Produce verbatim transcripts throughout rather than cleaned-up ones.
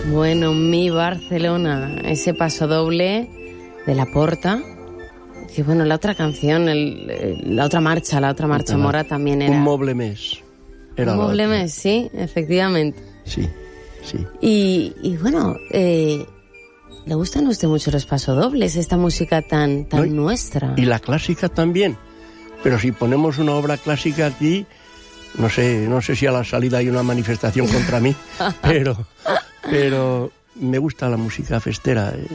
Bueno, mi Barcelona, ese paso doble de La Porta, que bueno, la otra canción, el, el, la otra marcha, la otra marcha mora también era... Un moble més. Era un moble més, sí, efectivamente. Sí, sí. Y, y bueno, eh, ¿le gustan a usted mucho los pasodobles, esta música tan, tan ¿No? nuestra? Y la clásica también. Pero si ponemos una obra clásica aquí, no sé, no sé si a la salida hay una manifestación contra mí, pero, pero me gusta la música festera, eh,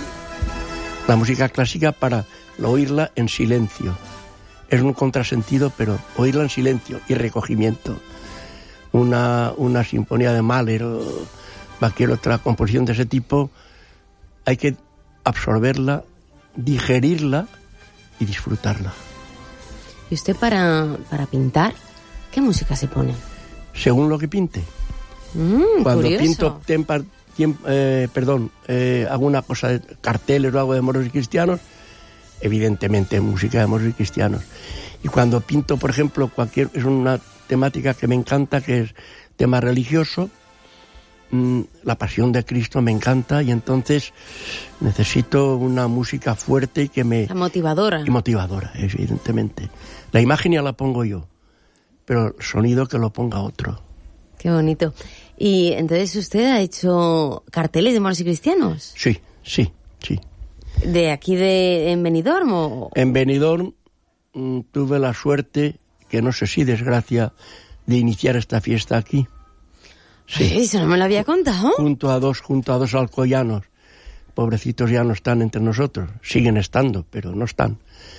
la música clásica para oírla en silencio. Es un contrasentido, pero oírla en silencio y recogimiento. Una, una sinfonía de Mahler o cualquier otra composición de ese tipo, hay que absorberla, digerirla y disfrutarla. ¿Y usted para, para pintar, qué música se pone? Según lo que pinte. Mm, Cuando curioso. pinto, tempa, tiemp, eh, perdón, eh, hago una cosa de carteles o algo de moros y cristianos, evidentemente música de moros y cristianos. Y cuando pinto, por ejemplo, cualquier es una temática que me encanta, que es tema religioso, mmm, la pasión de Cristo me encanta, y entonces necesito una música fuerte y que me... La motivadora. Y motivadora, evidentemente. La imagen ya la pongo yo, pero el sonido que lo ponga otro. Qué bonito. Y entonces usted ha hecho carteles de moros y cristianos. Sí, sí, sí. ¿De aquí de en Benidorm o...? En Benidorm mmm, tuve la suerte, que no sé si desgracia, de iniciar esta fiesta aquí. Sí. Ay, eso no me lo había contado. Junto a dos, junto a dos alcoyanos. Pobrecitos ya no están entre nosotros. Siguen estando, pero no están.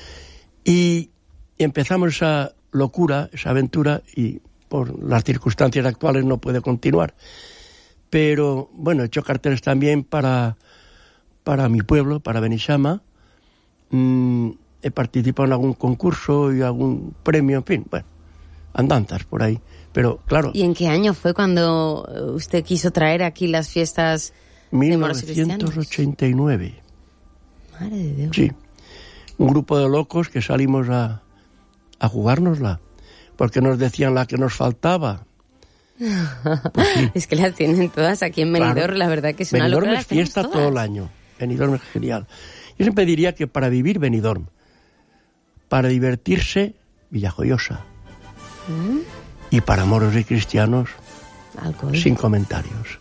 Y empezamos esa locura, esa aventura, y por las circunstancias actuales no puede continuar. Pero, bueno, he hecho carteles también para, para mi pueblo, para Benixama. Mm, he participado en algún concurso y algún premio, en fin, bueno, andanzas por ahí. Pero, claro... ¿Y en qué año fue cuando usted quiso traer aquí las fiestas de moros y cristianos? mil novecientos ochenta y nueve. Madre de Dios. Sí. Un grupo de locos que salimos a, a jugárnosla, porque nos decían la que nos faltaba. Pues sí. Es que las tienen todas aquí en Benidorm, claro. La verdad que es una locura. Benidorm es fiesta todo el año. Benidorm es genial. Yo siempre diría que para vivir Benidorm, para divertirse, Villajoyosa. ¿Mm? Y para moros y cristianos, alcohol. Sin comentarios.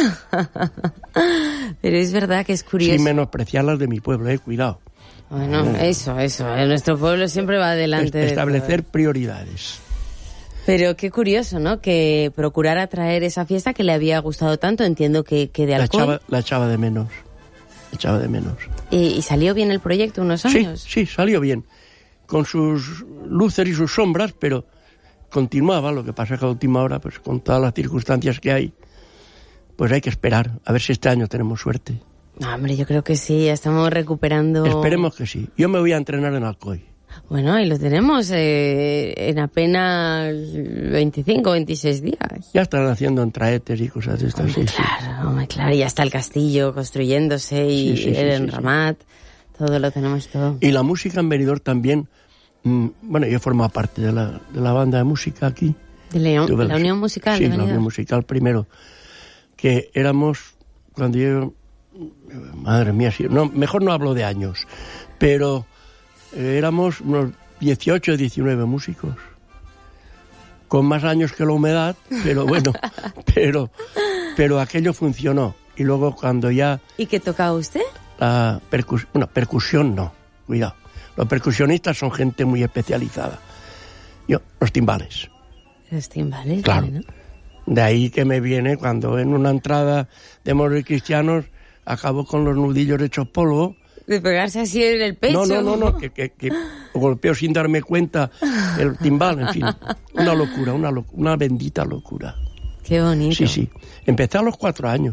Pero es verdad que es curioso. Sin menospreciar las de mi pueblo, eh, cuidado. Bueno, eh. eso, eso. Nuestro pueblo siempre va adelante. Establecer de todo. prioridades. Pero qué curioso, ¿no? Que procurara traer esa fiesta que le había gustado tanto. Entiendo que, que de alcohol... La echaba, la echaba de menos. La echaba de menos. ¿Y, ¿Y salió bien el proyecto unos años? Sí, sí, salió bien. Con sus luces y sus sombras, pero... continuaba. Lo que pasa es que a última hora, pues con todas las circunstancias que hay, pues hay que esperar, a ver si este año tenemos suerte. No, hombre, yo creo que sí, ya estamos recuperando... Esperemos que sí. Yo me voy a entrenar en Alcoy. Bueno, ahí lo tenemos, eh, en apenas veinticinco, veintiséis días. Ya están haciendo entraetes y cosas de estas. Hombre, sí, claro, sí. hombre, claro, y ya está el castillo construyéndose y sí, sí, el sí, enramat, sí, sí. Todo lo tenemos todo. Y la música en Benidorm también... Bueno, yo he formado parte de la, de la banda de música aquí. ¿De León? Tuve ¿La Unión Musical? Sí, de la Unión Musical primero. Que éramos, cuando yo... Madre mía, sí, no, mejor no hablo de años. Pero eh, éramos unos dieciocho, diecinueve músicos. Con más años que la humedad, pero bueno, pero, pero aquello funcionó. Y luego cuando ya... ¿Y qué tocaba usted? La percusión, bueno, percusión no, cuidado. Los percusionistas son gente muy especializada. Yo, los timbales. Los timbales, claro. Bueno. De ahí que me viene cuando en una entrada de moros y cristianos acabo con los nudillos hechos polvo. De pegarse así en el pecho. No, no, no, no que, que, que golpeo sin darme cuenta el timbal, en fin. Una locura, una, locura, una bendita locura. Qué bonito. Sí, sí. Empecé a los cuatro años.